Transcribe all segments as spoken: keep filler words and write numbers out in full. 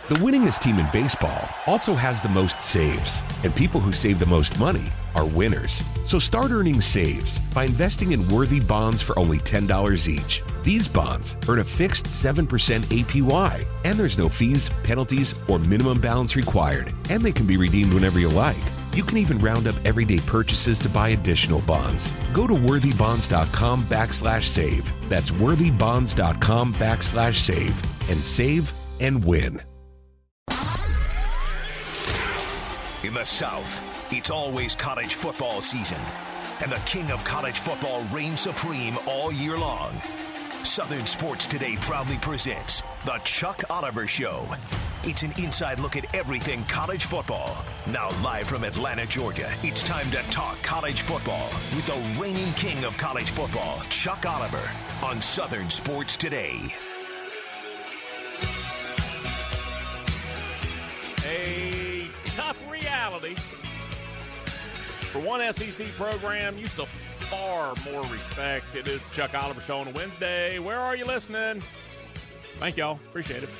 The winningest team in baseball also has the most saves, and people who save the most money are winners. So start earning saves by investing in worthy bonds for only ten dollars each. These bonds earn a fixed seven percent A P Y, and there's no fees, penalties, or minimum balance required, and they can be redeemed whenever you like. You can even round up everyday purchases to buy additional bonds. Go to worthybonds.com backslash save. That's worthybonds.com backslash save and save and win. In the South, it's always college football season, and the king of college football reigns supreme all year long. Southern Sports Today proudly presents The Chuck Oliver Show. It's an inside look at everything college football. Now live from Atlanta, Georgia, it's time to talk college football with the reigning king of college football, Chuck Oliver, on Southern Sports Today. A tough reality for one S E C program used to far more respect. It is the Chuck Oliver Show on a Wednesday. Where are you listening? Thank y'all. Appreciate it.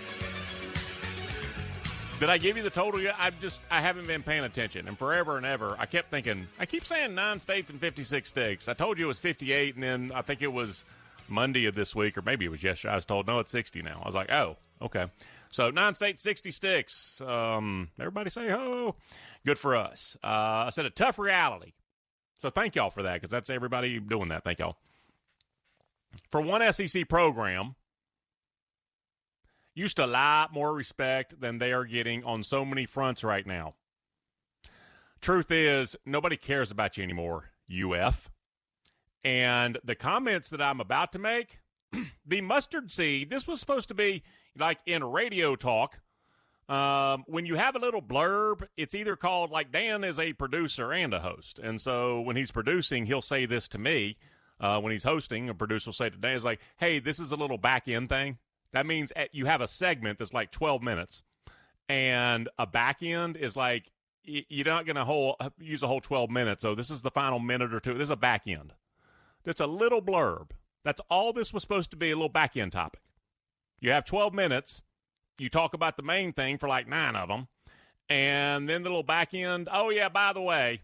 Did I give you the total yet? I've just, I haven't been paying attention. And forever and ever, I kept thinking, I keep saying nine states and fifty-six sticks. I told you it was fifty-eight, and then I think it was Monday of this week, or maybe it was yesterday. I was told, no, it's sixty now. I was like, oh, okay. So nine states, sixty sticks. Um, everybody say ho. Good for us. Uh, I said a tough reality. So thank y'all for that, because that's everybody doing that. Thank y'all. For one S E C program, used to a lot more respect than they are getting on so many fronts right now. Truth is, nobody cares about you anymore, U F. And the comments that I'm about to make, the mustard seed, this was supposed to be like in radio talk. Um, when you have a little blurb, it's either called, like Dan is a producer and a host. And so when he's producing, he'll say this to me. Uh, when he's hosting, a producer will say to Dan, is like, hey, this is a little back end thing. That means you have a segment that's like twelve minutes. And a back end is like, you're not going to use a whole twelve minutes. So this is the final minute or two. This is a back end. It's a little blurb. That's all this was supposed to be, a little back end topic. You have twelve minutes. You talk about the main thing for like nine of them. And then the little back end, oh, yeah, by the way,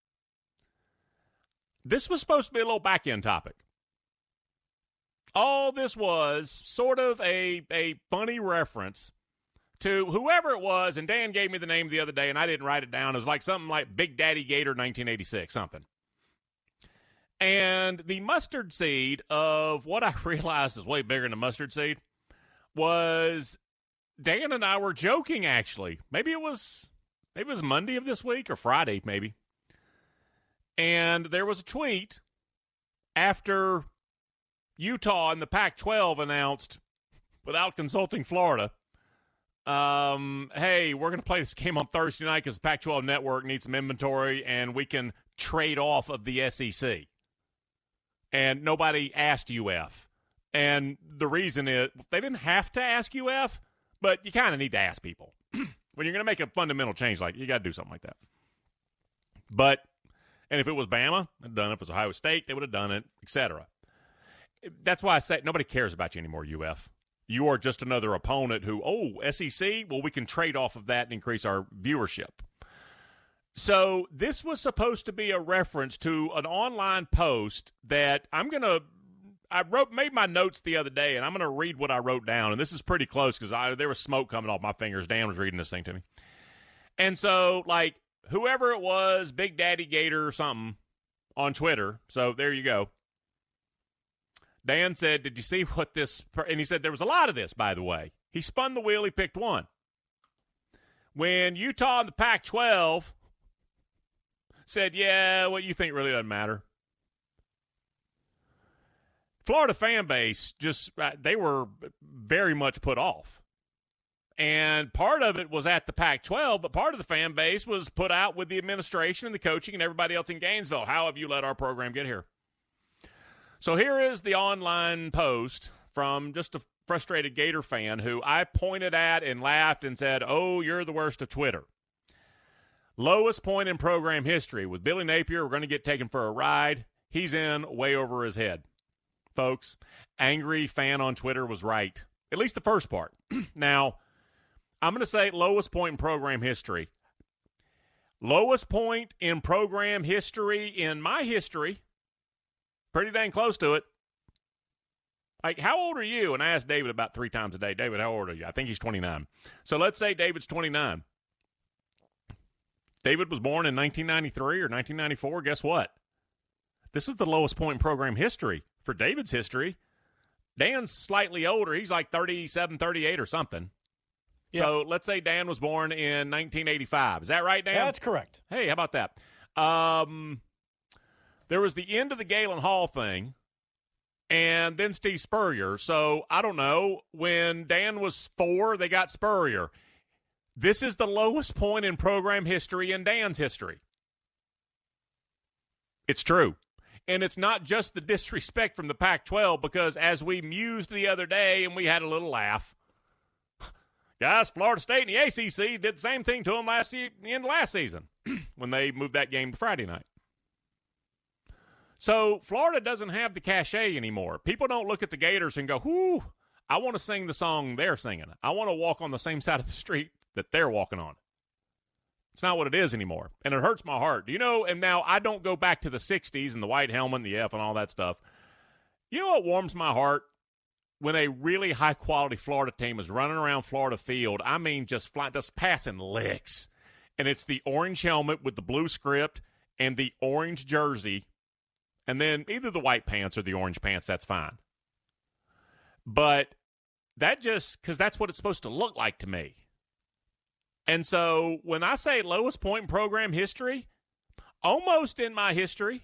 this was supposed to be a little back end topic. All this was sort of a, a funny reference to whoever it was, and Dan gave me the name the other day, and I didn't write it down. It was like something like Big Daddy Gator nineteen eighty-six, something. And the mustard seed of what I realized is way bigger than the mustard seed was Dan and I were joking, actually. Maybe it was maybe it was Monday of this week or Friday, maybe. And there was a tweet after Utah and the Pac twelve announced, without consulting Florida, um, hey, we're going to play this game on Thursday night because the Pac twelve network needs some inventory and we can trade off of the S E C. And nobody asked U F. And the reason is, they didn't have to ask U F, but you kind of need to ask people. When you're going to make a fundamental change, like, you got to do something like that. But, and if it was Bama, they'd done it. If it was Ohio State, they would have done it, et cetera. That's why I say nobody cares about you anymore, U F. You are just another opponent who, oh, S E C, well, we can trade off of that and increase our viewership. So this was supposed to be a reference to an online post that I'm going to, I wrote, made my notes the other day, and I'm going to read what I wrote down. And this is pretty close because I there was smoke coming off my fingers. Dan was reading this thing to me. And so, like, whoever it was, Big Daddy Gator or something on Twitter, so there you go. Dan said, did you see what this, and he said there was a lot of this, by the way. He spun the wheel, he picked one. When Utah and the Pac twelve said, yeah, what you think really doesn't matter. Florida fan base just, they were very much put off. And part of it was at the Pac twelve, but part of the fan base was put out with the administration and the coaching and everybody else in Gainesville. How have you let our program get here? So here is the online post from just a frustrated Gator fan who I pointed at and laughed and said, oh, you're the worst of Twitter. Lowest point in program history. With Billy Napier, we're going to get taken for a ride. He's in way over his head. Folks, angry fan on Twitter was right. At least the first part. Now, I'm going to say lowest point in program history. Lowest point in program history in my history. Pretty dang close to it. Like, how old are you? And I ask David about three times a day. David, how old are you? I think he's twenty-nine. So let's say David's twenty-nine. David was born in nineteen ninety-three or nineteen ninety-four. Guess what? This is the lowest point in program history for David's history. Dan's slightly older. He's like thirty-seven, thirty-eight or something. Yep. So let's say Dan was born in nineteen eighty-five. Is that right, Dan? That's correct. Hey, how about that? Um, there was the end of the Galen Hall thing, and then Steve Spurrier. So I don't know. When Dan was four, they got Spurrier. This is the lowest point in program history in Dan's history. It's true. And it's not just the disrespect from the Pac twelve, because as we mused the other day and we had a little laugh, guys, Florida State and the A C C did the same thing to them last year, in last season when they moved that game to Friday night. So Florida doesn't have the cachet anymore. People don't look at the Gators and go, whoo, I want to sing the song they're singing. I want to walk on the same side of the street that they're walking on. It's not what it is anymore, and it hurts my heart. You know, and now I don't go back to the sixties and the white helmet and the F and all that stuff. You know what warms my heart? When a really high-quality Florida team is running around Florida Field, I mean just fly, just passing licks, and it's the orange helmet with the blue script and the orange jersey, and then either the white pants or the orange pants, that's fine. But that just, because that's what it's supposed to look like to me. And so when I say lowest point in program history, almost in my history,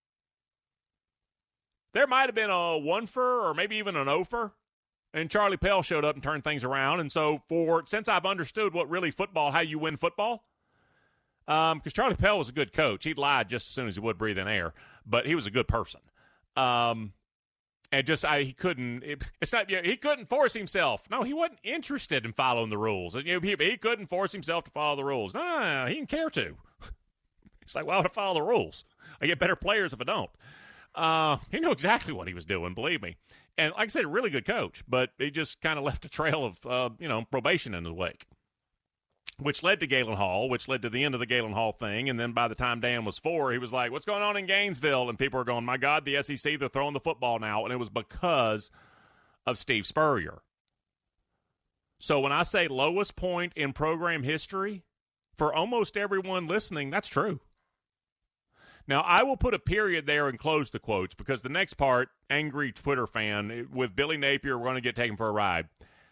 there might have been a one-fer or maybe even an oh-fer, and Charlie Pell showed up and turned things around. And so for since I've understood what really football, how you win football, because um, Charlie Pell was a good coach. He'd lie just as soon as he would breathe in air, but he was a good person. Um, and just I, he couldn't. It, it's not. You know, he couldn't force himself. No, he wasn't interested in following the rules. You know, he, he couldn't force himself to follow the rules. No, no, no, he didn't care to. It's like, why would I follow the rules? I get better players if I don't. Uh, he knew exactly what he was doing, believe me. And like I said, a really good coach, but he just kind of left a trail of, uh, you know, probation in his wake, which led to Galen Hall, which led to the end of the Galen Hall thing. And then by the time Dan was four, he was like, what's going on in Gainesville? And people were going, my God, the S E C, they're throwing the football now. And it was because of Steve Spurrier. So when I say lowest point in program history, for almost everyone listening, that's true. Now, I will put a period there and close the quotes, because the next part, angry Twitter fan, with Billy Napier, we're going to get taken for a ride.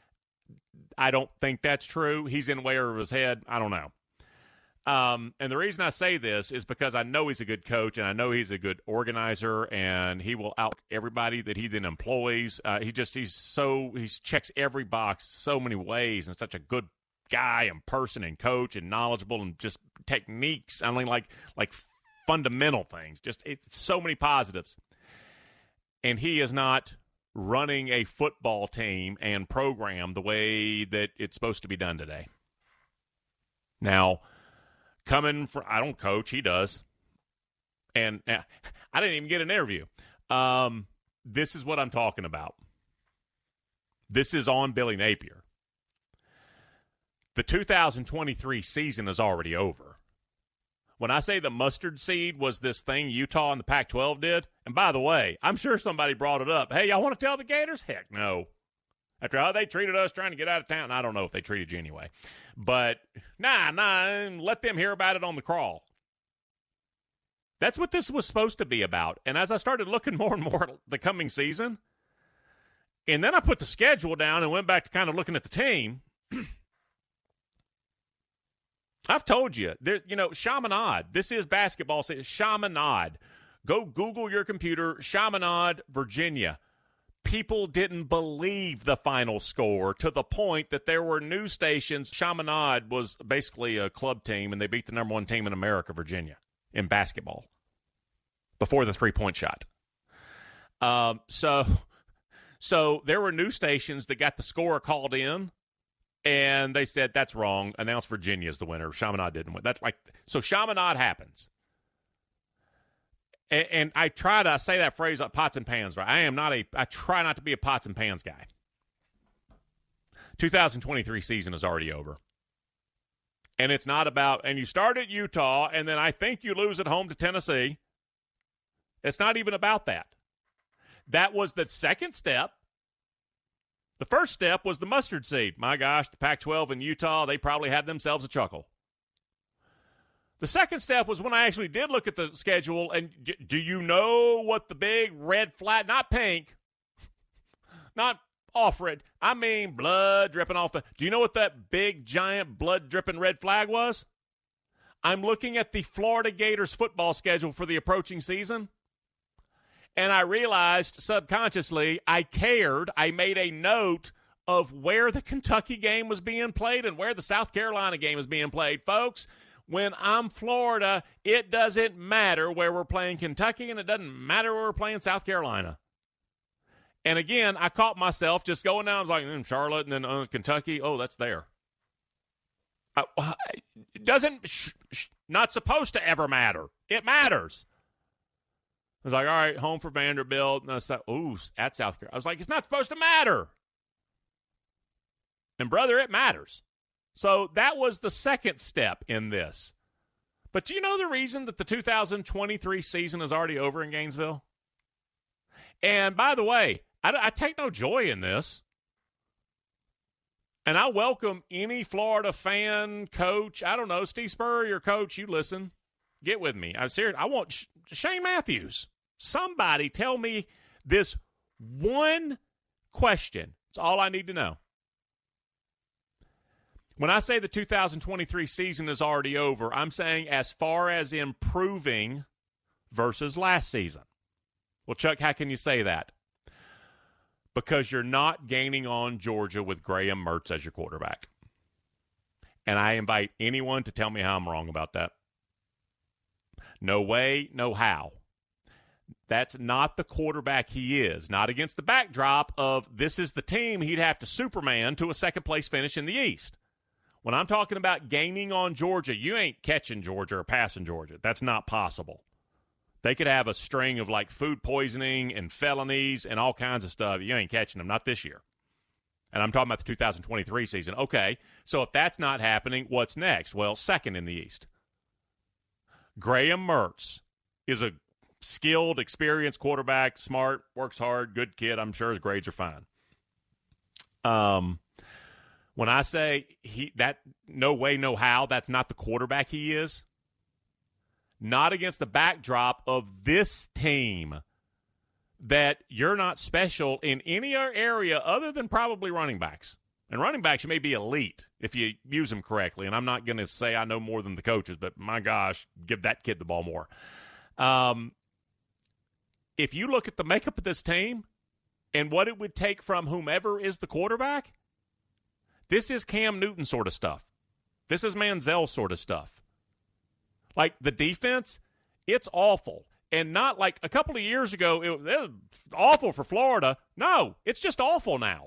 I don't think that's true. He's in way over his head. I don't know. Um, and the reason I say this is because I know he's a good coach, and I know he's a good organizer, and he will out everybody that he then employs. Uh, he just, he's so, he checks every box so many ways, and such a good guy and person and coach and knowledgeable and just techniques. I mean, like, like, fundamental things, just it's so many positives. And he is not running a football team and program the way that it's supposed to be done today. Now, coming from, I don't coach, he does. And uh, I didn't even get an interview. Um, this is what I'm talking about. This is on Billy Napier. The two thousand twenty-three season is already over. When I say the mustard seed was this thing Utah and the Pac twelve did, and by the way, I'm sure somebody brought it up. Hey, y'all want to tell the Gators? Heck no. After how they treated us trying to get out of town, I don't know if they treated you anyway. But, nah, nah, let them hear about it on the crawl. That's what this was supposed to be about. And as I started looking more and more at the coming season, and then I put the schedule down and went back to kind of looking at the team, I've told you, there, you know, Chaminade, this is basketball. Chaminade. Go Google your computer, Chaminade, Virginia. People didn't believe the final score to the point that there were news stations. Chaminade was basically a club team, and they beat the number one team in America, Virginia, in basketball before the three-point shot. Um, so, so there were news stations that got the score called in, and they said, that's wrong. Announced Virginia as the winner. Chaminade didn't win. That's like, so Chaminade happens. And, and I try to I say that phrase like pots and pans, right? I am not a, I try not to be a pots and pans guy. two thousand twenty-three season is already over. And it's not about, and you start at Utah, and then I think you lose at home to Tennessee. It's not even about that. That was the second step. The first step was the mustard seed. My gosh, the Pac twelve in Utah, they probably had themselves a chuckle. The second step was when I actually did look at the schedule, and do you know what the big red flag, not pink, not off red, I mean blood dripping off the, do you know what that big, giant, blood-dripping red flag was? I'm looking at the Florida Gators football schedule for the approaching season, and I realized subconsciously I cared. I made a note of where the Kentucky game was being played and where the South Carolina game was being played. Folks, when I'm Florida, it doesn't matter where we're playing Kentucky, and it doesn't matter where we're playing South Carolina. And again, I caught myself just going down. I was like, mm, Charlotte, and then uh, Kentucky. Oh, that's there. Uh, it doesn't, sh- sh- not supposed to ever matter. It matters. I was like, all right, home for Vanderbilt. No, so, ooh, at South Carolina. I was like, it's not supposed to matter. And, brother, it matters. So that was the second step in this. But do you know the reason that the two thousand twenty-three season is already over in Gainesville? And, by the way, I, I take no joy in this. And I welcome any Florida fan, coach, I don't know, Steve Spurrier, your coach, you listen. Get with me. I'm serious. I want Sh- Shane Matthews. Somebody tell me this one question. It's all I need to know. When I say the two thousand twenty-three season is already over, I'm saying as far as improving versus last season. Well, Chuck, how can you say that? Because you're not gaining on Georgia with Graham Mertz as your quarterback. And I invite anyone to tell me how I'm wrong about that. No way, no how. That's not the quarterback he is. Not against the backdrop of this is the team he'd have to Superman to a second-place finish in the East. When I'm talking about gaining on Georgia, you ain't catching Georgia or passing Georgia. That's not possible. They could have a string of, like, food poisoning and felonies and all kinds of stuff. You ain't catching them, not this year. And I'm talking about the two thousand twenty-three season. Okay, so if that's not happening, what's next? Well, second in the East. Graham Mertz is a skilled, experienced quarterback, smart, works hard, good kid. I'm sure his grades are fine. Um, when I say he that no way, no how, that's not the quarterback he is. Not against the backdrop of this team that you're not special in any area other than probably running backs. And running backs, you may be elite if you use them correctly. And I'm not going to say I know more than the coaches, but my gosh, give that kid the ball more. Um, if you look at the makeup of this team and what it would take from whomever is the quarterback, this is Cam Newton sort of stuff. This is Manziel sort of stuff. Like, the defense, it's awful. And not like a couple of years ago, it, it was awful for Florida. No, it's just awful now.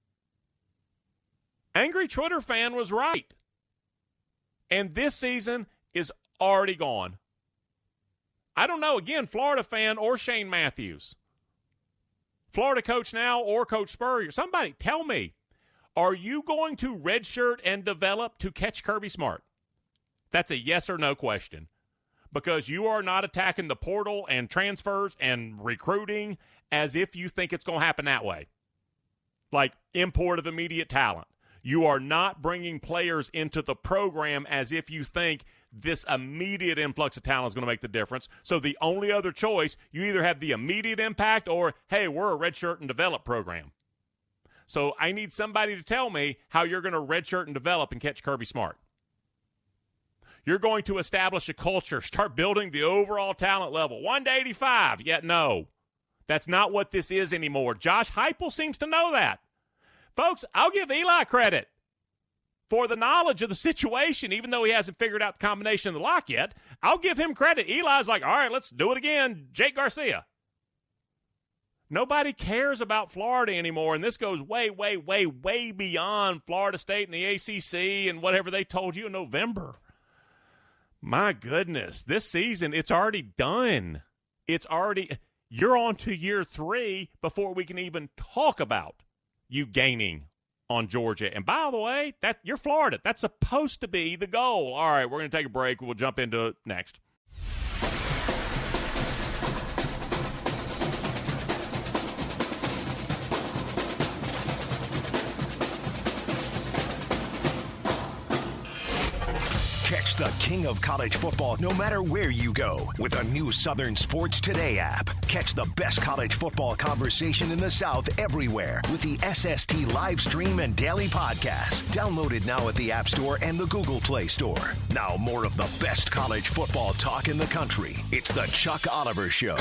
Angry Twitter fan was right. And this season is already gone. I don't know, again, Florida fan or Shane Matthews. Florida coach now or Coach Spurrier. Somebody tell me, are you going to redshirt and develop to catch Kirby Smart? That's a yes or no question. Because you are not attacking the portal and transfers and recruiting as if you think it's going to happen that way. Like import of immediate talent. You are not bringing players into the program as if you think this immediate influx of talent is going to make the difference. So the only other choice, you either have the immediate impact or, hey, we're a redshirt and develop program. So I need somebody to tell me how you're going to redshirt and develop and catch Kirby Smart. You're going to establish a culture, start building the overall talent level. one to eighty-five. Yet no. That's not what this is anymore. Josh Heupel seems to know that. Folks, I'll give Eli credit for the knowledge of the situation, even though he hasn't figured out the combination of the lock yet. I'll give him credit. Eli's like, all right, let's do it again. Jake Garcia. Nobody cares about Florida anymore, and this goes way, way, way, way beyond Florida State and the A C C and whatever they told you in November. My goodness, this season, it's already done. It's already, you're on to year three before we can even talk about you gaining on Georgia. And by the way, that you're Florida. That's supposed to be the goal. All right, we're going to take a break. We'll jump into it next. Catch the king of college football no matter where you go with a new Southern Sports Today app. Catch the best college football conversation in the South everywhere with the S S T live stream and daily podcast. Downloaded now at the App Store and the Google Play Store. Now more of the best college football talk in the country. It's the Chuck Oliver Show.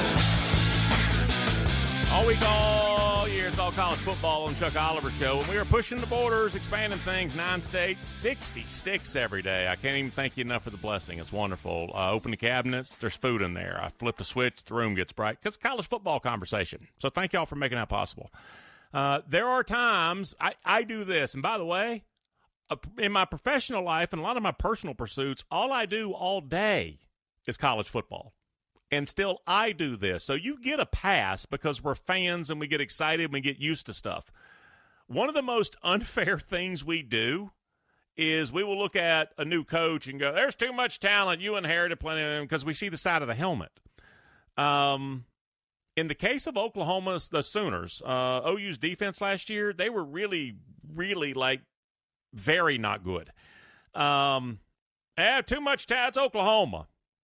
All week, all year, it's all college football on Chuck Oliver Show. And we are pushing the borders, expanding things, nine states, sixty sticks every day. I can't even thank you enough for the blessing. It's wonderful. Uh, open the cabinets, there's food in there. I flip the switch, the room gets bright. Because it's college football conversation. So thank y'all for making that possible. Uh, there are times I, I do this. And by the way, uh, in my professional life and a lot of my personal pursuits, all I do all day is college football. And still, I do this. So you get a pass because we're fans and we get excited and we get used to stuff. One of the most unfair things we do is we will look at a new coach and go, there's too much talent. You inherited plenty of them, because we see the side of the helmet. Um, in the case of Oklahoma, the Sooners, uh, O U's defense last year, they were really, really, like, very not good. Um, eh, too much talent. It's Oklahoma.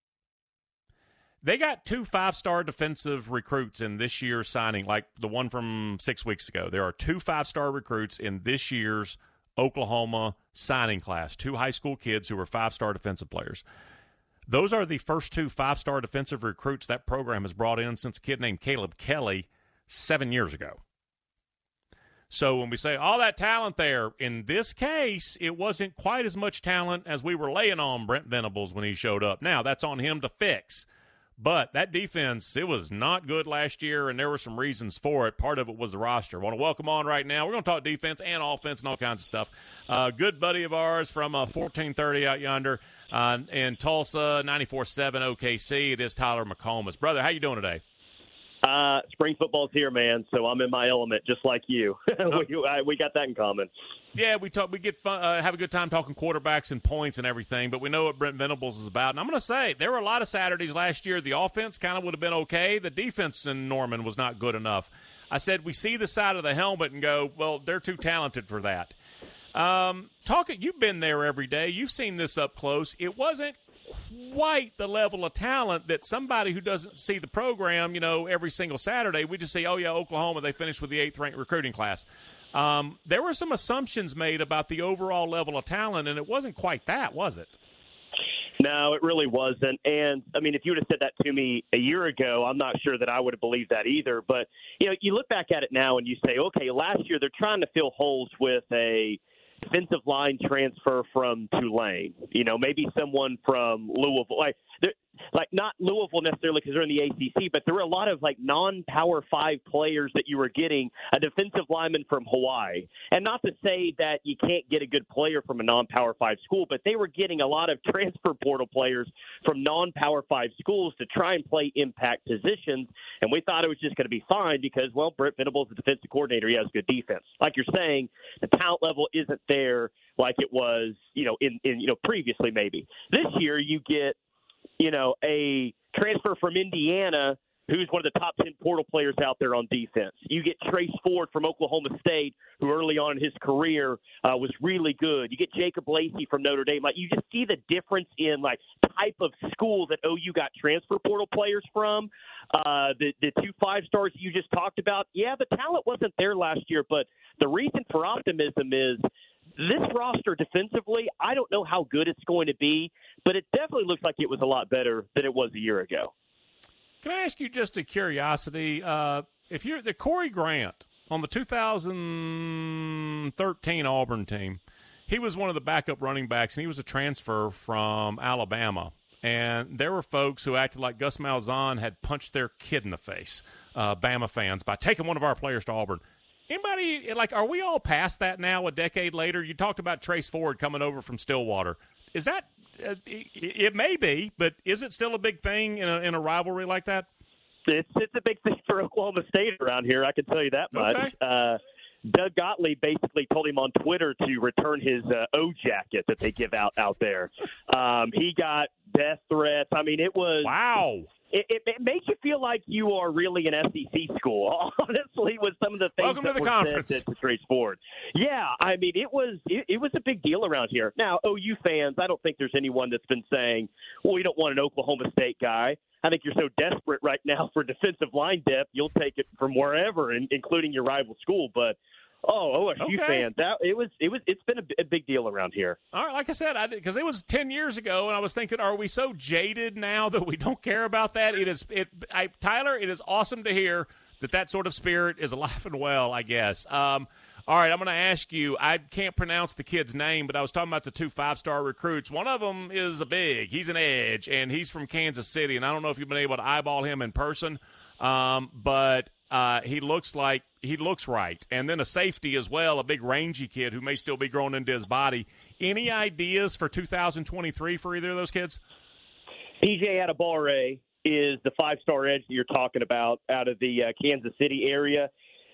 They got two five-star defensive recruits in this year's signing, like the one from six weeks ago. There are two five-star recruits in this year's Oklahoma signing class, two high school kids who were five-star defensive players. Those are the first two five-star defensive recruits that program has brought in since a kid named Caleb Kelly seven years ago. So when we say all that talent there, in this case, it wasn't quite as much talent as we were laying on Brent Venables when he showed up. Now, that's on him to fix. But that defense, it was not good last year, and there were some reasons for it. Part of it was the roster. I want to welcome on right now. We're going to talk defense and offense and all kinds of stuff. Uh, good buddy of ours from uh, fourteen thirty out yonder uh, in Tulsa, ninety-four point seven O K C. It is Tyler McComas. Brother, how you doing today? Uh, spring football's here, man, so I'm in my element just like you. we, I, we got that in common. Yeah, we talk. We get fun, uh, have a good time talking quarterbacks and points and everything, but we know what Brent Venables is about. And I'm going to say, there were a lot of Saturdays last year. The offense kind of would have been okay. The defense in Norman was not good enough. I said, we see the side of the helmet and go, well, they're too talented for that. Um, talking, you've been there every day. You've seen this up close. It wasn't quite the level of talent that somebody who doesn't see the program, you know, every single Saturday, we just say, oh, yeah, Oklahoma, they finished with the eighth-ranked recruiting class. Um, there were some assumptions made about the overall level of talent, and it wasn't quite that, was it? No, it really wasn't. And, I mean, if you would have said that to me a year ago, I'm not sure that I would have believed that either. But, you know, you look back at it now and you say, okay, last year they're trying to fill holes with a defensive line transfer from Tulane, you know, maybe someone from Louisville, like, like not Louisville necessarily because they're in the A C C, but there were a lot of like non-Power Five players that you were getting, a defensive lineman from Hawaii. And not to say that you can't get a good player from a non-Power Five school, but they were getting a lot of transfer portal players from non-Power Five schools to try and play impact positions. And we thought it was just going to be fine because, well, Brent Venables, the defensive coordinator, he has good defense. Like you're saying, the talent level isn't there like it was, you know, in, in you know, previously maybe. This year you get, you know, a transfer from Indiana who's one of the top ten portal players out there on defense. You get Trace Ford from Oklahoma State, who early on in his career uh, was really good. You get Jacob Lacey from Notre Dame. Like, you just see the difference in, like, type of school that O U got transfer portal players from. Uh, the, the two five-stars you just talked about, yeah, the talent wasn't there last year, but the reason for optimism is this roster defensively, I don't know how good it's going to be, but it definitely looks like it was a lot better than it was a year ago. Can I ask you just a curiosity? Uh, if you're the Corey Grant on the two thousand thirteen Auburn team, he was one of the backup running backs, and he was a transfer from Alabama. And there were folks who acted like Gus Malzahn had punched their kid in the face, uh, Bama fans, by taking one of our players to Auburn. Anybody, like, are we all past that now a decade later? You talked about Trace Ford coming over from Stillwater. Is that uh, – it, it may be, but is it still a big thing in a, in a rivalry like that? It's it's a big thing for Oklahoma State around here, I can tell you that much. Okay. Uh, Doug Gottlieb basically told him on Twitter to return his uh, O jacket that they give out out there. Um, he got death threats. I mean, it was wow. It, it, it makes you feel like you are really an S E C school, honestly, with some of the things Welcome that to the were conference. said to Trace Ford. Yeah, I mean, it was it, it was a big deal around here. Now, O U fans, I don't think there's anyone that's been saying, well, we don't want an Oklahoma State guy. I think you're so desperate right now for defensive line depth, you'll take it from wherever, in, including your rival school. But oh, O S U okay. fans, that it was it was it's been a, a big deal around here. All right, like I said, I because it was ten years ago, and I was thinking, are we so jaded now that we don't care about that? It is, it, I, Tyler. It is awesome to hear that that sort of spirit is alive and well. I guess. Um, all right, I'm going to ask you. I can't pronounce the kid's name, but I was talking about the two five-star recruits. One of them is a big. He's an edge, and he's from Kansas City. And I don't know if you've been able to eyeball him in person, um, but uh, he looks like he looks right. And then a safety as well, a big rangy kid who may still be growing into his body. Any ideas for two thousand twenty-three for either of those kids? P J Adebawore is the five-star edge that you're talking about out of the uh, Kansas City area.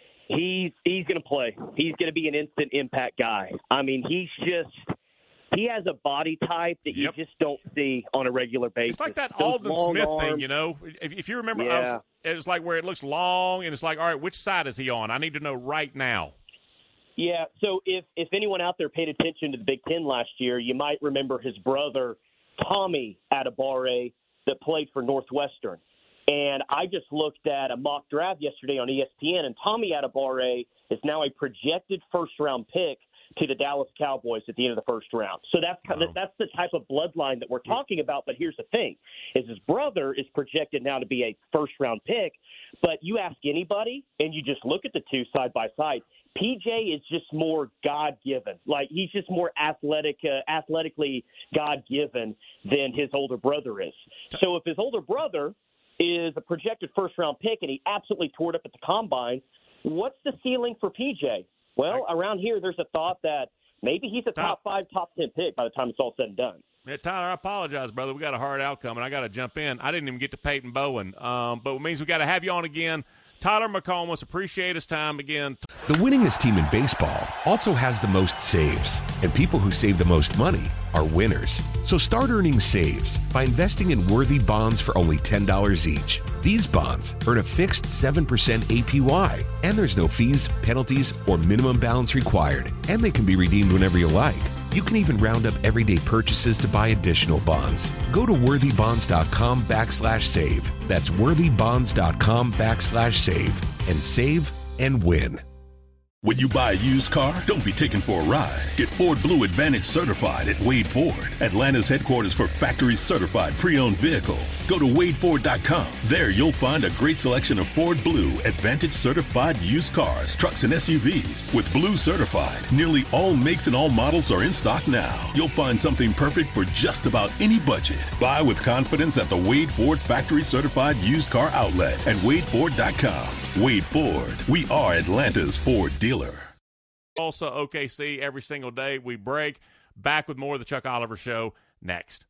He's he's going to play. He's going to be an instant impact guy. I mean, he's just he has a body type that Yep. you just don't see on a regular basis. It's like that Those Alden long Smith arms. thing, you know. If, if you remember, Yeah. I was, it was like where it looks long, and it's like, all right, which side is he on? I need to know right now. Yeah, so if, if anyone out there paid attention to the Big Ten last year, you might remember his brother, Tommy Adebawore, that played for Northwestern. And I just looked at a mock draft yesterday on E S P N, and Tommy Adebawore is now a projected first-round pick to the Dallas Cowboys at the end of the first round. So that's kind of, that's the type of bloodline that we're talking about. But here's the thing, is his brother is projected now to be a first-round pick. But you ask anybody, and you just look at the two side by side, P J is just more God-given. Like, he's just more athletic, uh, athletically God-given than his older brother is. So if his older brother is a projected first-round pick and he absolutely tore it up at the combine, what's the ceiling for P J? Well, around here there's a thought that maybe he's a top five, top ten pick by the time it's all said and done. Yeah, Tyler, I apologize, brother. We got a hard outcome, and I got to jump in. I didn't even get to Peyton Bowen, um, but it means we got to have you on again. Tyler McComas, appreciate his time again. The winningest team in baseball also has the most saves, and people who save the most money are winners. So start earning saves by investing in worthy bonds for only ten dollars each. These bonds earn a fixed seven percent A P Y, and there's no fees, penalties, or minimum balance required, and they can be redeemed whenever you like. You can even round up everyday purchases to buy additional bonds. Go to worthybonds.com backslash save. That's worthybonds.com backslash save and save and win. When you buy a used car, don't be taken for a ride. Get Ford Blue Advantage certified at Wade Ford, Atlanta's headquarters for factory-certified pre-owned vehicles. Go to wade ford dot com. There you'll find a great selection of Ford Blue Advantage certified used cars, trucks, and S U Vs. With Blue certified, nearly all makes and all models are in stock now. You'll find something perfect for just about any budget. Buy with confidence at the Wade Ford factory-certified used car outlet at wade ford dot com. Wade Ford. We are Atlanta's Ford dealer. Also, O K C every single day. We break. Back with more of the Chuck Oliver Show next.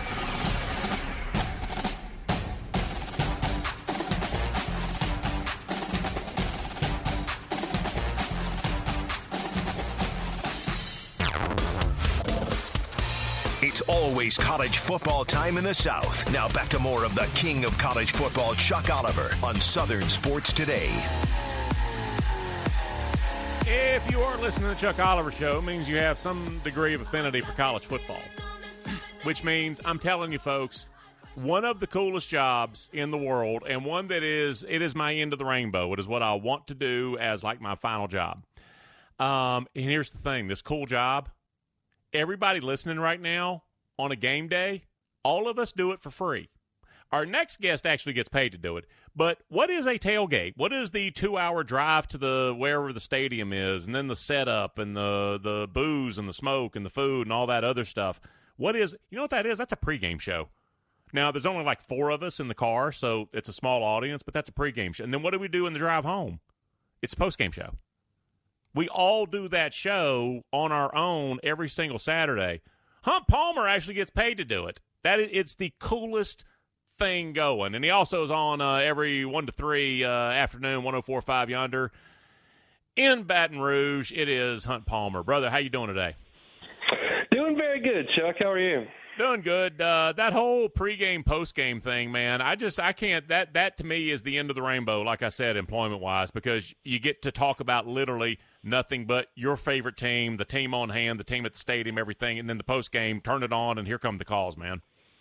It's always college football time in the South. Now back to more of the king of college football, Chuck Oliver, on Southern Sports Today. If you are listening to the Chuck Oliver Show, it means you have some degree of affinity for college football, which means, I'm telling you folks, one of the coolest jobs in the world, and one that is, it is my end of the rainbow. It is what I want to do as like my final job. Um, and here's the thing, this cool job, everybody listening right now on a game day, all of us do it for free. Our next guest actually gets paid to do it. But what is a tailgate? What is the two-hour drive to the wherever the stadium is, and then the setup and the, the booze and the smoke and the food and all that other stuff? What is – you know what that is? That's a pregame show. Now, there's only like four of us in the car, so it's a small audience, but that's a pregame show. And then what do we do in the drive home? It's a postgame show. We all do that show on our own every single Saturday. Hump Palmer actually gets paid to do it. That is, it's the coolest thing going. And he also is on uh, every one to three uh, afternoon, one oh four point five Yonder. In Baton Rouge, it is Hunt Palmer. Brother, how you doing today? Doing very good, Chuck. How are you? Doing good. Uh, that whole pregame, postgame thing, man, I just, I can't, that, that to me is the end of the rainbow, like I said, employment-wise, because you get to talk about literally nothing but your favorite team, the team on hand, the team at the stadium, everything, and then the postgame, turn it on, and here come the calls, man.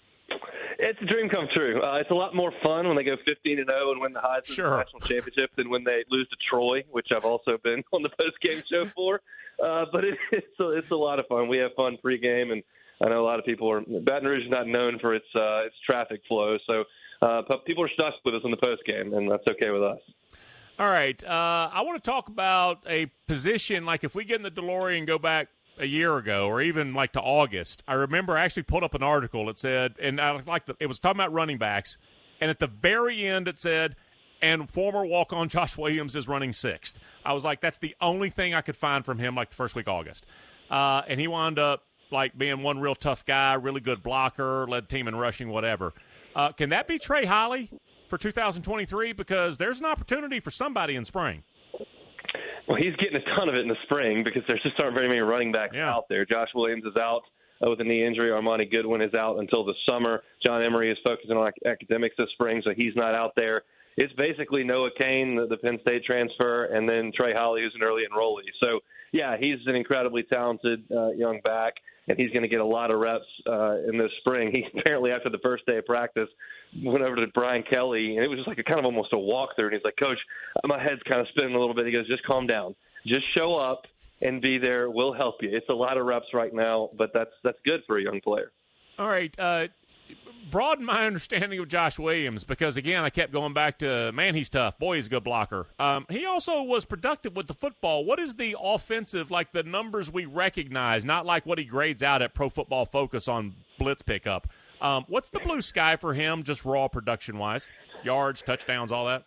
It's a dream come true. Uh, it's a lot more fun when they go fifteen and oh and win the Heisman sure. National Championship than when they lose to Troy, which I've also been on the post-game show for. Uh, but it, it's, a, it's a lot of fun. We have fun pregame, and I know a lot of people are – Baton Rouge is not known for its uh, its traffic flow, so uh, people are stuck with us in the postgame, and that's okay with us. All right. Uh, I want to talk about a position, like if we get in the DeLorean and go back a year ago or even like to August, I remember I actually pulled up an article that said – and I like the, it was talking about running backs, and at the very end it said, and former walk-on Josh Williams is running sixth. I was like, that's the only thing I could find from him like the first week of August. Uh, and he wound up like being one real tough guy, really good blocker, led team in rushing, whatever. Uh, can that be Trey Holly for two thousand twenty-three? Because there's an opportunity for somebody in spring. Well, he's getting a ton of it in the spring because there just aren't very many running backs yeah. out there. Josh Williams is out with a knee injury. Armani Goodwin is out until the summer. John Emery is focusing on academics this spring, so he's not out there. It's basically Noah Cain, the, the Penn State transfer, and then Trey Holly, who's an early enrollee. So, yeah, he's an incredibly talented uh, young back, and he's going to get a lot of reps uh, in this spring. He apparently, after the first day of practice, went over to Brian Kelly, and it was just like a kind of almost a walkthrough. And he's like, Coach, my head's kind of spinning a little bit. He goes, just calm down. Just show up and be there. We'll help you. It's a lot of reps right now, but that's that's good for a young player. All right. Uh, broaden my understanding of Josh Williams because, again, I kept going back to, man, he's tough. Boy, he's a good blocker. Um, he also was productive with the football. What is the offensive, like the numbers we recognize, not like what he grades out at Pro Football Focus on blitz pickup? Um, what's the blue sky for him just raw production-wise? Yards, touchdowns, all that?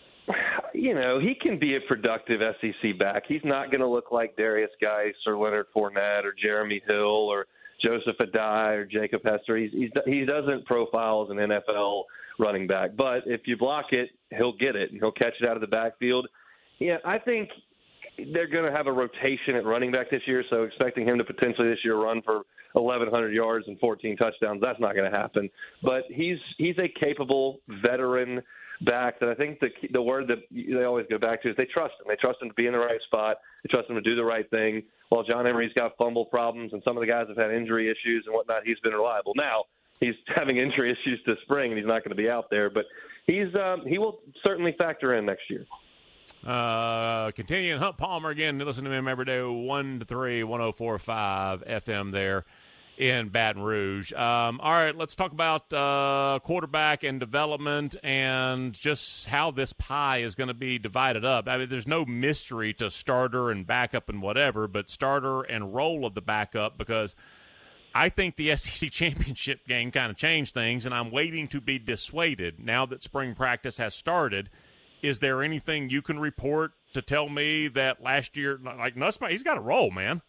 You know, he can be a productive S E C back. He's not going to look like Darius Geis or Leonard Fournette or Jeremy Hill or Joseph Adai or Jacob Hester. He's, he's, he doesn't profile as an N F L running back. But if you block it, he'll get it, and he'll catch it out of the backfield. Yeah, I think they're going to have a rotation at running back this year, so expecting him to potentially this year run for eleven hundred yards and fourteen touchdowns, that's not going to happen. But he's he's a capable veteran back that I think the the word that they always go back to is they trust him. They trust him to be in the right spot. They trust him to do the right thing. While John Emery's got fumble problems and some of the guys have had injury issues and whatnot, he's been reliable. Now he's having injury issues this spring and he's not going to be out there, but he's um, he will certainly factor in next year. Uh, continuing, Hunt Palmer again. Listen to him every day, one to three, one oh four point five F M there in Baton Rouge. Um, all right, let's talk about uh, quarterback and development and just how this pie is going to be divided up. I mean, there's no mystery to starter and backup and whatever, but starter and role of the backup because I think the S E C championship game kind of changed things, and I'm waiting to be dissuaded now that spring practice has started. Is there anything you can report to tell me that last year, like Nussmeier, he's got a role, man?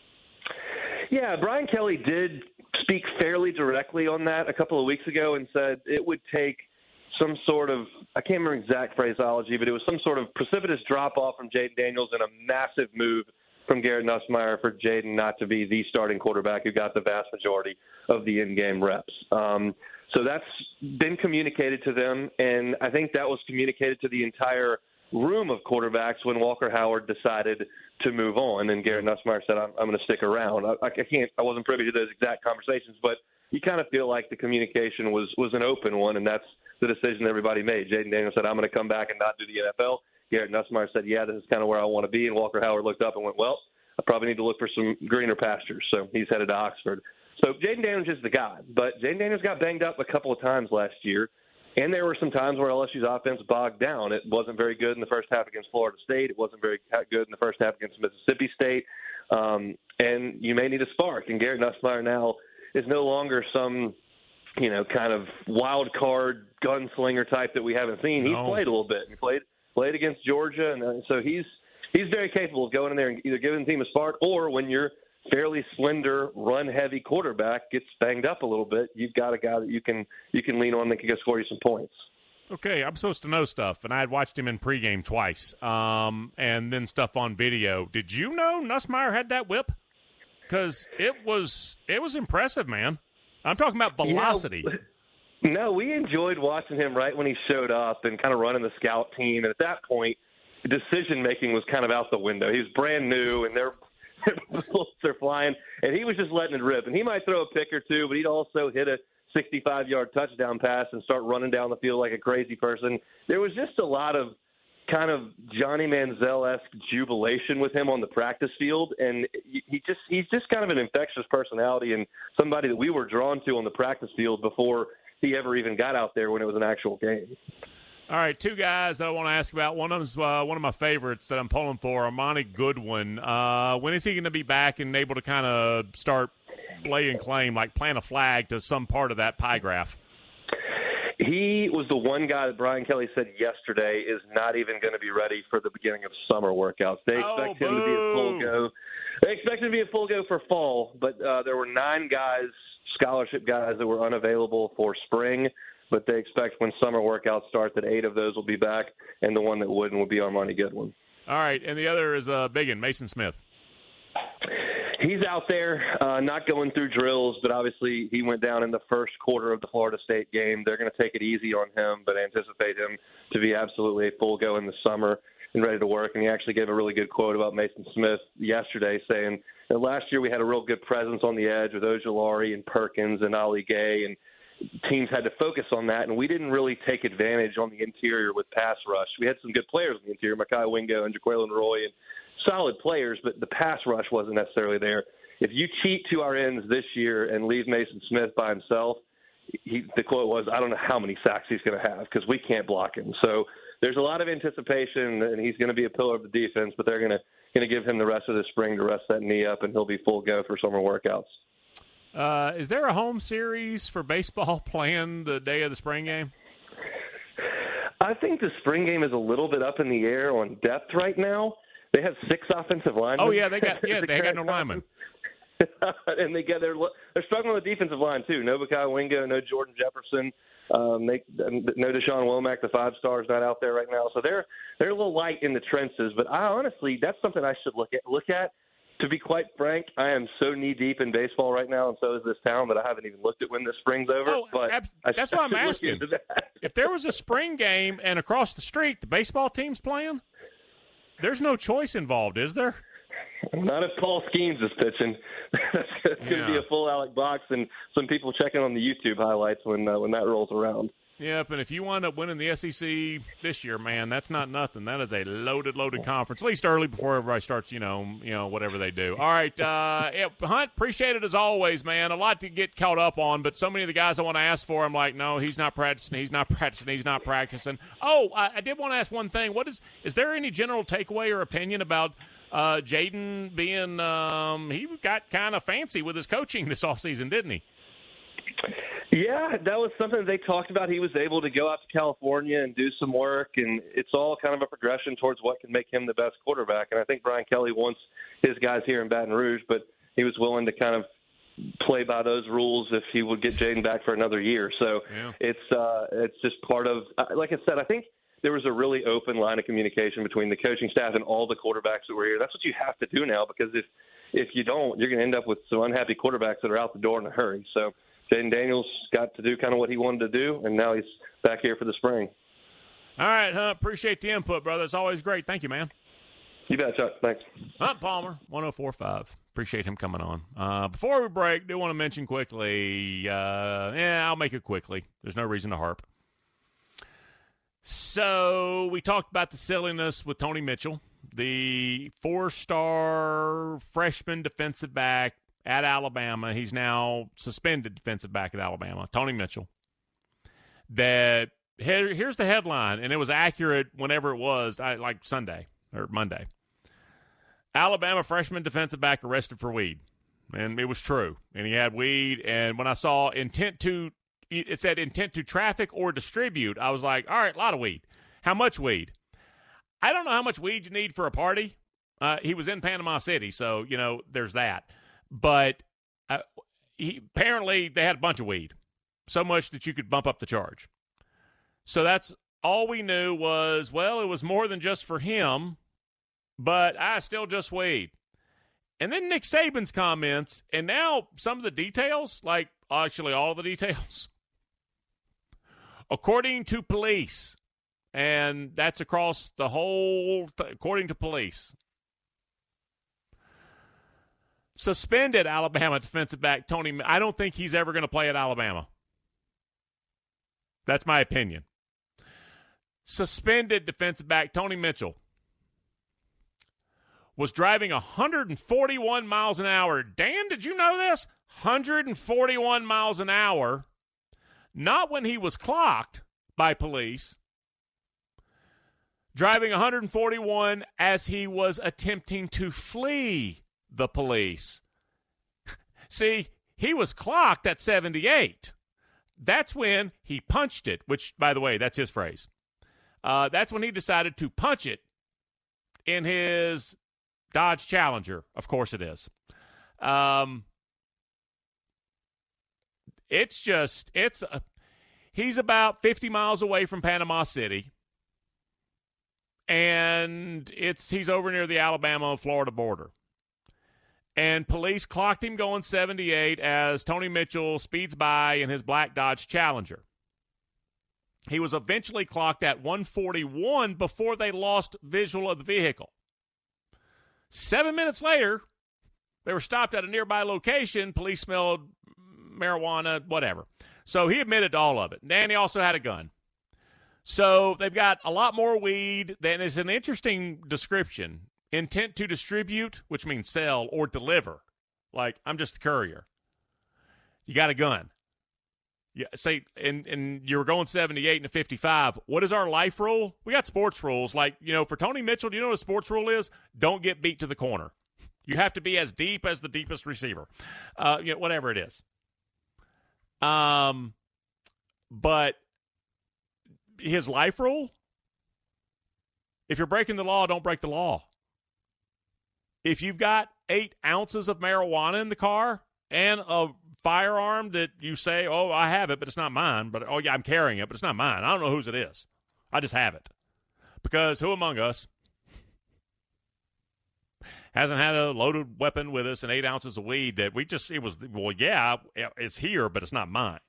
Yeah, Brian Kelly did speak fairly directly on that a couple of weeks ago and said it would take some sort of, I can't remember exact phraseology, but it was some sort of precipitous drop-off from Jayden Daniels and a massive move from Garrett Nussmeier for Jayden not to be the starting quarterback who got the vast majority of the in-game reps. Um, so that's been communicated to them, and I think that was communicated to the entire room of quarterbacks when Walker Howard decided to move on, and Garrett Nussmeier said, I'm, I'm going to stick around. I, I can't, I wasn't privy to those exact conversations, but you kind of feel like the communication was, was an open one, and that's the decision everybody made. Jayden Daniels said, I'm going to come back and not do the N F L. Garrett Nussmeier said, yeah, this is kind of where I want to be, and Walker Howard looked up and went, well, I probably need to look for some greener pastures, so he's headed to Oxford. So Jayden Daniels is the guy, but Jayden Daniels got banged up a couple of times last year, and there were some times where L S U's offense bogged down. It wasn't very good in the first half against Florida State. It wasn't very good in the first half against Mississippi State. Um, and you may need a spark. And Garrett Nussmeier now is no longer some, you know, kind of wild card gunslinger type that we haven't seen. He's no. played a little bit. He played played against Georgia, and uh, so he's he's very capable of going in there and either giving the team a spark, or when you're fairly slender, run-heavy quarterback gets banged up a little bit, you've got a guy that you can you can lean on that can go score you some points. Okay, I'm supposed to know stuff, and I had watched him in pregame twice, um, and then stuff on video. Did you know Nussmeier had that whip? Because it was it was impressive, man. I'm talking about velocity. Yeah, no, we enjoyed watching him right when he showed up and kind of running the scout team. And at that point, decision making was kind of out the window. He was brand new, and their bullets are flying, and he was just letting it rip. And he might throw a pick or two, but he'd also hit a sixty-five-yard touchdown pass and start running down the field like a crazy person. There was just a lot of kind of Johnny Manziel-esque jubilation with him on the practice field, and he just he's just kind of an infectious personality and somebody that we were drawn to on the practice field before he ever even got out there when it was an actual game. All right, two guys that I want to ask about. One of them's uh, one of my favorites that I'm pulling for, Armani Goodwin. Uh, when is he going to be back and able to kind of start laying claim, like plant a flag to some part of that pie graph? He was the one guy that Brian Kelly said yesterday is not even going to be ready for the beginning of summer workouts. They expect oh, him to be a full go. They expect him to be a full go for fall, but uh, there were nine guys, scholarship guys, that were unavailable for spring. But they expect when summer workouts start that eight of those will be back, and the one that wouldn't would be Armani Goodwin. All right, and the other is a big one, Mason Smith. He's out there, uh, not going through drills, but obviously he went down in the first quarter of the Florida State game. They're going to take it easy on him, but anticipate him to be absolutely a full go in the summer and ready to work. And he actually gave a really good quote about Mason Smith yesterday, saying that last year we had a real good presence on the edge with Ojulari and Perkins and Ali Gay, and teams had to focus on that, and we didn't really take advantage on the interior with pass rush. We had some good players on the interior, Mekhi Wingo and Jaquelin Roy, and solid players, but the pass rush wasn't necessarily there. If you cheat to our ends this year and leave Mason Smith by himself, he, the quote was, I don't know how many sacks he's going to have because we can't block him. So there's a lot of anticipation, and he's going to be a pillar of the defense, but they're going to going to give him the rest of the spring to rest that knee up, and he'll be full go for summer workouts. Uh, is there a home series for baseball planned the day of the spring game? I think the spring game is a little bit up in the air on depth right now. They have six offensive linemen. Oh yeah, they got yeah they got no linemen, and they get they're they're struggling with the defensive line too. No Mekhi Wingo, no Jordan Jefferson, um, they, no Deshaun Womack, the five stars, not out there right now. So they're they're a little light in the trenches. But I honestly, that's something I should look at. Look at. To be quite frank, I am so knee-deep in baseball right now, and so is this town, that I haven't even looked at when this spring's over. Oh, but ab- I that's what I'm asking. That. If there was a spring game and across the street the baseball team's playing, there's no choice involved, is there? Not if Paul Skeens is pitching. That's going to Yeah. be a full Alec box and some people checking on the YouTube highlights when uh, when that rolls around. Yep, and if you wind up winning the S E C this year, man, that's not nothing. That is a loaded, loaded conference. At least early before everybody starts, you know, you know, whatever they do. All right, uh, yeah, Hunt, appreciate it as always, man. A lot to get caught up on, but so many of the guys I want to ask for, I'm like, no, he's not practicing, he's not practicing, he's not practicing. Oh, I, I did want to ask one thing. What is is there any general takeaway or opinion about uh, Jaden being um, – he got kind of fancy with his coaching this offseason, didn't he? Yeah, that was something they talked about. He was able to go out to California and do some work, and it's all kind of a progression towards what can make him the best quarterback. And I think Brian Kelly wants his guys here in Baton Rouge, but he was willing to kind of play by those rules if he would get Jaden back for another year. So yeah. it's uh, it's just part of – like I said, I think there was a really open line of communication between the coaching staff and all the quarterbacks that were here. That's what you have to do now, because if, if you don't, you're going to end up with some unhappy quarterbacks that are out the door in a hurry. So – Jaden Daniels got to do kind of what he wanted to do, and now he's back here for the spring. All right, Hunt, appreciate the input, brother. It's always great. Thank you, man. You bet, Chuck. Thanks. Hunt Palmer, one oh four point five. Appreciate him coming on. Uh, before we break, do want to mention quickly, uh, yeah, I'll make it quickly. There's no reason to harp. So we talked about the silliness with Tony Mitchell, the four-star freshman defensive back at Alabama. He's now suspended defensive back at Alabama, Tony Mitchell. That here, here's the headline, and it was accurate whenever it was, I, like Sunday or Monday. Alabama freshman defensive back arrested for weed. And it was true. And he had weed. And when I saw intent to, it said intent to traffic or distribute, I was like, all right, a lot of weed. How much weed? I don't know how much weed you need for a party. Uh, he was in Panama City, so, you know, there's that. But uh, he, apparently they had a bunch of weed, so much that you could bump up the charge. So that's all we knew was, well, it was more than just for him, but I still just weed. And then Nick Saban's comments, and now some of the details, like actually all the details, according to police, and that's across the whole, th- according to police, suspended Alabama defensive back Tony. I don't think he's ever going to play at Alabama. That's my opinion. Suspended defensive back Tony Mitchell was driving one hundred forty-one miles an hour. Dan, did you know this? one hundred forty-one miles an hour. Not when he was clocked by police. Driving one hundred forty-one as he was attempting to flee the police. See, he was clocked at seventy-eight. That's when he punched it, which, by the way, that's his phrase. Uh, that's when he decided to punch it in his Dodge Challenger. Of course it is. Um, it's just, it's, uh, he's about fifty miles away from Panama City. And it's, he's over near the Alabama-Florida border. And police clocked him going seventy-eight as Tony Mitchell speeds by in his black Dodge Challenger. He was eventually clocked at one forty-one before they lost visual of the vehicle. Seven minutes later, they were stopped at a nearby location. Police smelled marijuana, whatever. So he admitted to all of it. And he also had a gun. So they've got a lot more weed. Then is an interesting description. Intent to distribute, which means sell or deliver. Like, I'm just the courier. You got a gun. Yeah, say, and, and you were going seventy-eight and a fifty-five. What is our life rule? We got sports rules. Like, you know, for Tony Mitchell, do you know what a sports rule is? Don't get beat to the corner. You have to be as deep as the deepest receiver. Uh, you know, whatever it is. Um, but his life rule, if you're breaking the law, don't break the law. If you've got eight ounces of marijuana in the car and a firearm that you say, oh, I have it, but it's not mine. But, oh, yeah, I'm carrying it, but it's not mine. I don't know whose it is. I just have it. Because who among us hasn't had a loaded weapon with us and eight ounces of weed that we just, it was, well, yeah, it's here, but it's not mine.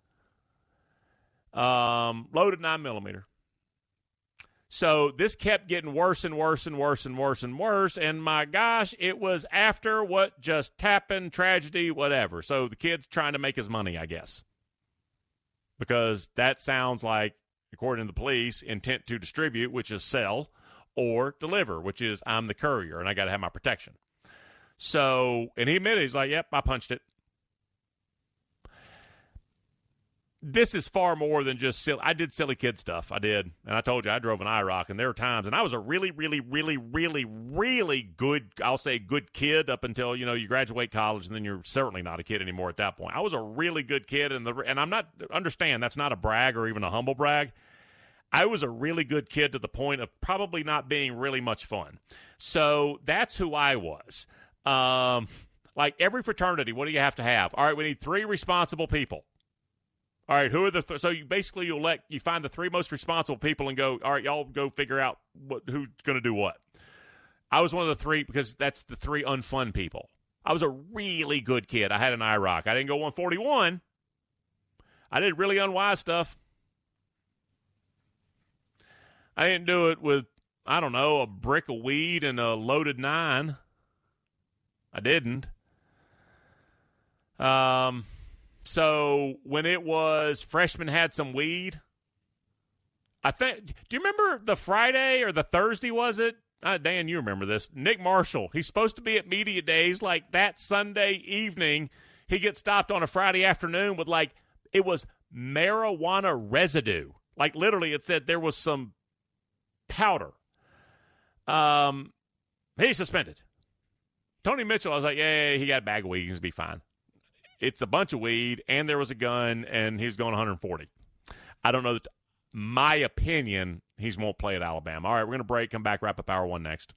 Um, loaded nine millimeter. So this kept getting worse and worse and worse and worse and worse. And my gosh, it was after what just happened, tragedy, whatever. So the kid's trying to make his money, I guess. Because that sounds like, according to the police, intent to distribute, which is sell, or deliver, which is I'm the courier and I got to have my protection. So, and he admitted, he's like, yep, I punched it. This is far more than just silly. I did silly kid stuff. I did. And I told you I drove an I ROC, and there were times, and I was a really, really, really, really, really good, I'll say good kid up until, you know, you graduate college, and then you're certainly not a kid anymore at that point. I was a really good kid, and the and I'm not, understand, that's not a brag or even a humble brag. I was a really good kid to the point of probably not being really much fun. So that's who I was. Um, like every fraternity, what do you have to have? All right, we need three responsible people. All right, who are the th- – so you basically you'll let – you find the three most responsible people and go, all right, y'all go figure out what, who's going to do what. I was one of the three because that's the three unfun people. I was a really good kid. I had an I ROC. I didn't go one forty-one. I did really unwise stuff. I didn't do it with, I don't know, a brick of weed and a loaded nine. I didn't. Um – So when it was freshman had some weed, I think, do you remember the Friday or the Thursday, was it? Uh, Dan, you remember this. Nick Marshall, he's supposed to be at media days like that Sunday evening. He gets stopped on a Friday afternoon with like, it was marijuana residue. Like literally it said there was some powder. Um, he's suspended. Tony Mitchell, I was like, yeah, yeah, he got a bag of weed. He's going to be fine. It's a bunch of weed, and there was a gun, and he was going one hundred forty. I don't know. That, my opinion, he won't play at Alabama. All right, we're going to break. Come back, wrap up Hour one next.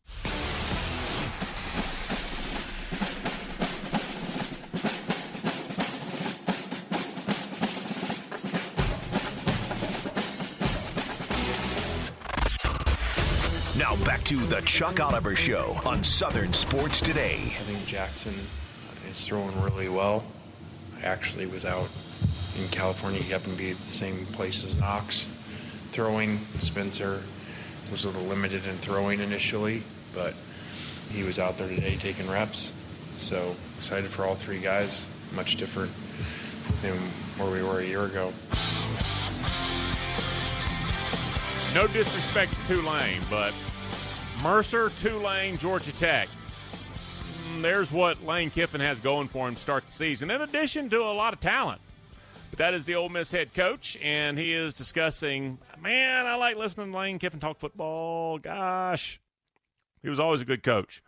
Now back to the Chuck Oliver Show on Southern Sports Today. I think Jackson is throwing really well. I actually was out in California. He happened to be at the same place as Knox throwing. Spencer was a little limited in throwing initially, but he was out there today taking reps. So excited for all three guys. Much different than where we were a year ago. No disrespect to Tulane, but Mercer, Tulane, Georgia Tech. There's what Lane Kiffin has going for him to start the season, in addition to a lot of talent. But that is the Ole Miss head coach, and he is discussing, man, I like listening to Lane Kiffin talk football. Gosh, he was always a good coach.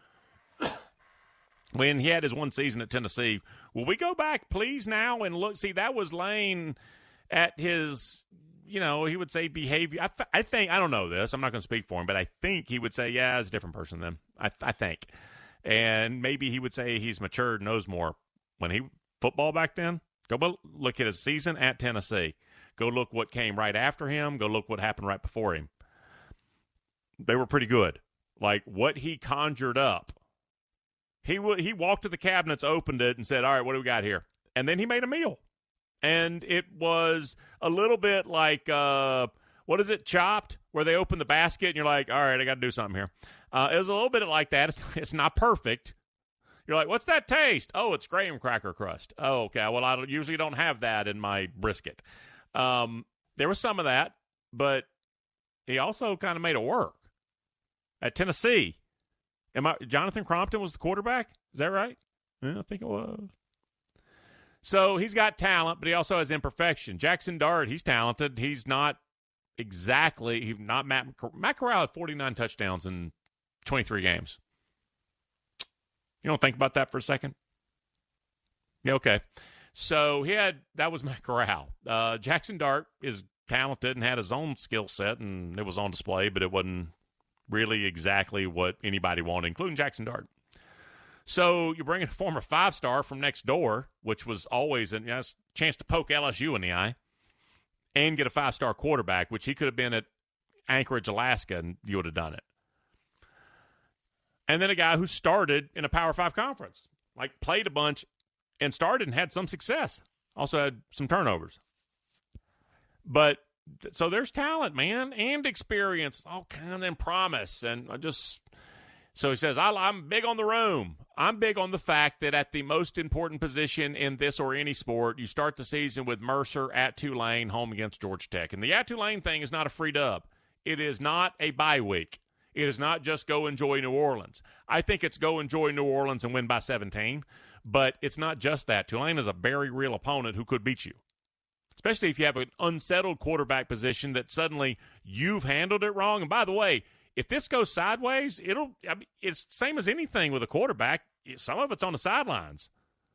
When he had his one season at Tennessee, will we go back, please, now and look? See, that was Lane at his, you know, he would say behavior. I, th- I think, I don't know this. I'm not going to speak for him, but I think he would say, yeah, he's a different person than I, I think. And maybe he would say he's matured, knows more. When he football back then, go look at his season at Tennessee. Go look what came right after him. Go look what happened right before him. They were pretty good. Like what he conjured up. He w- he walked to the cabinets, opened it, and said, all right, what do we got here? And then he made a meal. And it was a little bit like, uh, what is it, Chopped, where they open the basket, and you're like, all right, I got to do something here. Uh, it was a little bit like that. It's, it's not perfect. You're like, what's that taste? Oh, it's graham cracker crust. Oh, okay. Well, I don't, usually don't have that in my brisket. Um, there was some of that, but he also kind of made it work. At Tennessee, am I, Jonathan Crompton was the quarterback? Is that right? Yeah, I think it was. So he's got talent, but he also has imperfection. Jackson Dart, he's talented. He's not exactly – he's not Matt – Matt Corral had forty-nine touchdowns in twenty-three games. You don't think about that for a second? Yeah, okay. So he had – that was Matt Corral. Uh, Jackson Dart is talented and had his own skill set, and it was on display, but it wasn't really exactly what anybody wanted, including Jackson Dart. So you bring in a former five-star from next door, which was always a you know, chance to poke L S U in the eye, and get a five-star quarterback, which he could have been at Anchorage, Alaska, and you would have done it. And then a guy who started in a Power Five conference, like played a bunch and started and had some success. Also had some turnovers. But so there's talent, man, and experience, all kind of promise, and I just – so he says, I'm big on the room. I'm big on the fact that at the most important position in this or any sport, you start the season with Mercer at Tulane, home against Georgia Tech. And the at Tulane thing is not a free dub. It is not a bye week. It is not just go enjoy New Orleans. I think it's go enjoy New Orleans and win by seventeen. But it's not just that. Tulane is a very real opponent who could beat you, especially if you have an unsettled quarterback position that suddenly you've handled it wrong. And by the way, if this goes sideways, it'll I mean, it's the same as anything with a quarterback. Some of it's on the sidelines.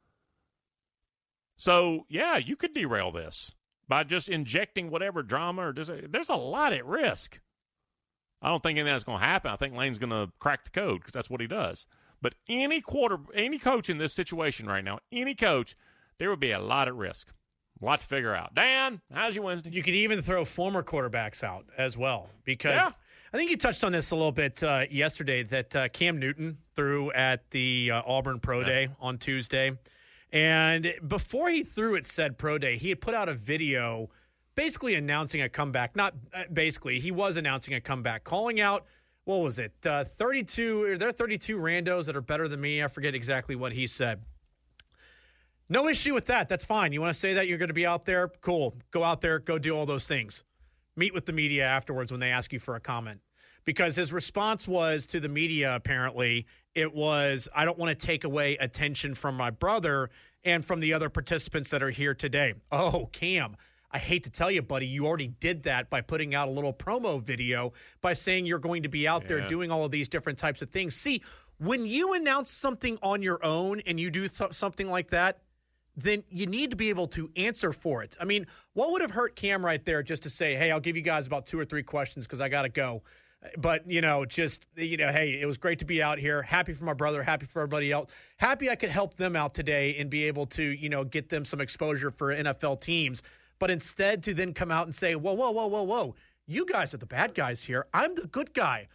So, yeah, you could derail this by just injecting whatever drama. Or just, there's a lot at risk. I don't think anything that's going to happen. I think Lane's going to crack the code because that's what he does. But any quarter, any coach in this situation right now, any coach, there would be a lot at risk. A lot to figure out. Dan, how's your Wednesday? You could even throw former quarterbacks out as well because yeah. I think you touched on this a little bit uh, yesterday that uh, Cam Newton threw at the uh, Auburn Pro Day yeah. on Tuesday. And before he threw at said Pro Day, he had put out a video basically announcing a comeback. Not uh, basically, he was announcing a comeback, calling out, what was it, uh, thirty-two, there are thirty-two randos that are better than me. I forget exactly what he said. No issue with that. That's fine. You want to say that you're going to be out there? Cool. Go out there. Go do all those things. Meet with the media afterwards when they ask you for a comment. Because his response was to the media, apparently, it was, I don't want to take away attention from my brother and from the other participants that are here today. Oh, Cam, I hate to tell you, buddy, you already did that by putting out a little promo video by saying you're going to be out yeah. there doing all of these different types of things. See, when you announce something on your own and you do th- something like that, then you need to be able to answer for it. I mean, what would have hurt Cam right there just to say, hey, I'll give you guys about two or three questions because I got to go. But, you know, just, you know, hey, it was great to be out here. Happy for my brother. Happy for everybody else. Happy I could help them out today and be able to, you know, get them some exposure for N F L teams. But instead to then come out and say, whoa, whoa, whoa, whoa, whoa, you guys are the bad guys here. I'm the good guy.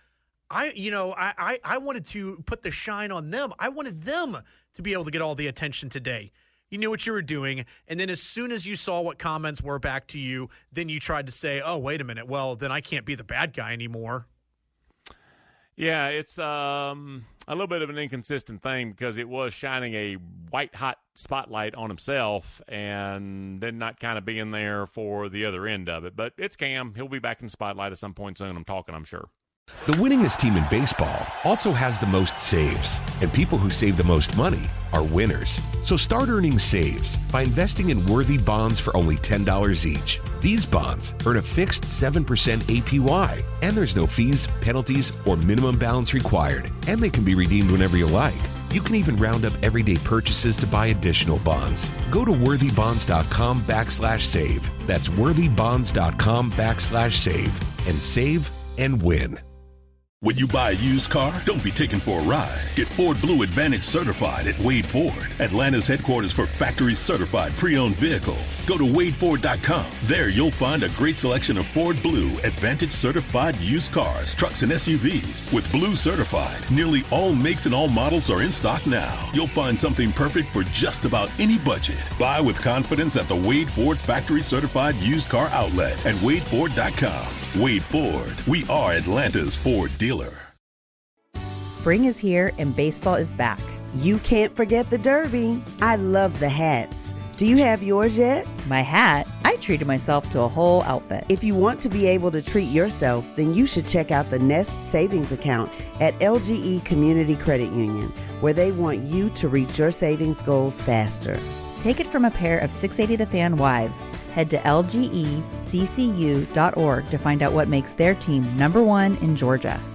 I, you know, I, I, I wanted to put the shine on them. I wanted them to be able to get all the attention today. You knew what you were doing, and then as soon as you saw what comments were back to you, then you tried to say, oh, wait a minute, well, then I can't be the bad guy anymore. Yeah, it's um, a little bit of an inconsistent thing because it was shining a white-hot spotlight on himself and then not kind of being there for the other end of it. But it's Cam. He'll be back in the spotlight at some point soon. I'm talking, I'm sure. The winningest team in baseball also has the most saves, and people who save the most money are winners. So start earning saves by investing in worthy bonds for only ten dollars each. These bonds earn a fixed seven percent A P Y, and there's no fees, penalties, or minimum balance required, and they can be redeemed whenever you like. You can even round up everyday purchases to buy additional bonds. Go to worthybonds.com backslash save. That's worthybonds.com backslash save and save and win. When you buy a used car, don't be taken for a ride. Get Ford Blue Advantage certified at Wade Ford, Atlanta's headquarters for factory certified pre-owned vehicles. Go to wade ford dot com. There you'll find a great selection of Ford Blue Advantage certified used cars, trucks, and S U Vs. With Blue certified, nearly all makes and all models are in stock now. You'll find something perfect for just about any budget. Buy with confidence at the Wade Ford factory certified used car outlet at wade ford dot com. Wade Ford, we are Atlanta's Ford dealer. Spring is here and baseball is back. You can't forget the Derby. I love the hats. Do you have yours yet? My hat? I treated myself to a whole outfit. If you want to be able to treat yourself, then you should check out the Nest Savings Account at L G E Community Credit Union, where they want you to reach your savings goals faster. Take it from a pair of six eighty The Fan wives. Head to L G E C C U dot org to find out what makes their team number one in Georgia.